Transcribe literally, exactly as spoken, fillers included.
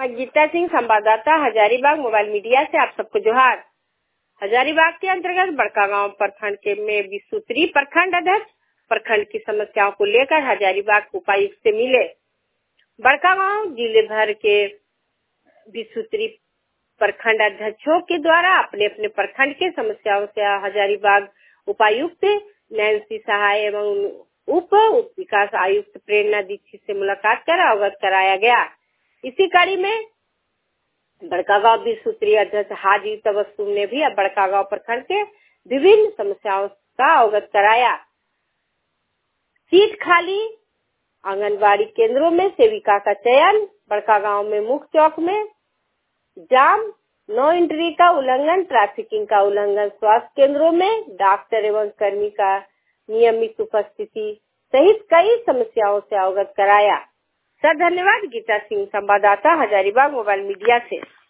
गीता सिंह, संवाददाता, Hazaribagh mobile media से आप सबको जोहार। हजारीबाग के अंतर्गत बड़कागांव प्रखंड के में विसूत्री प्रखंड अध्यक्ष प्रखंड की समस्याओं को लेकर हजारीबाग उपायुक्त से मिले। बड़कागांव जिले भर के विसूत्री प्रखंड अध्यक्षों के द्वारा अपने अपने प्रखंड के समस्याओं से हजारीबाग उपायुक्त नैन्सी सहाय एवं उप उप विकास आयुक्त प्रेरणा दीक्षित से मुलाकात कर अवगत कराया गया। इसी कड़ी में बड़कागांव विसूत्री अध्यक्ष हाजी तबस्सुम ने भी बड़कागांव प्रखंड के विभिन्न समस्याओं का अवगत कराया। सीट खाली, आंगनबाड़ी केंद्रों में सेविका का चयन, बड़कागांव में मुख्य चौक में जाम, नो एंट्री का उल्लंघन, ट्रैफिकिंग का उल्लंघन, स्वास्थ्य केंद्रों में डॉक्टर एवं कर्मी का नियमित उपस्थिति सहित कई समस्याओं से अवगत कराया। सर धन्यवाद। गीता सिंह, संवाददाता, हजारीबाग मोबाइल मीडिया से।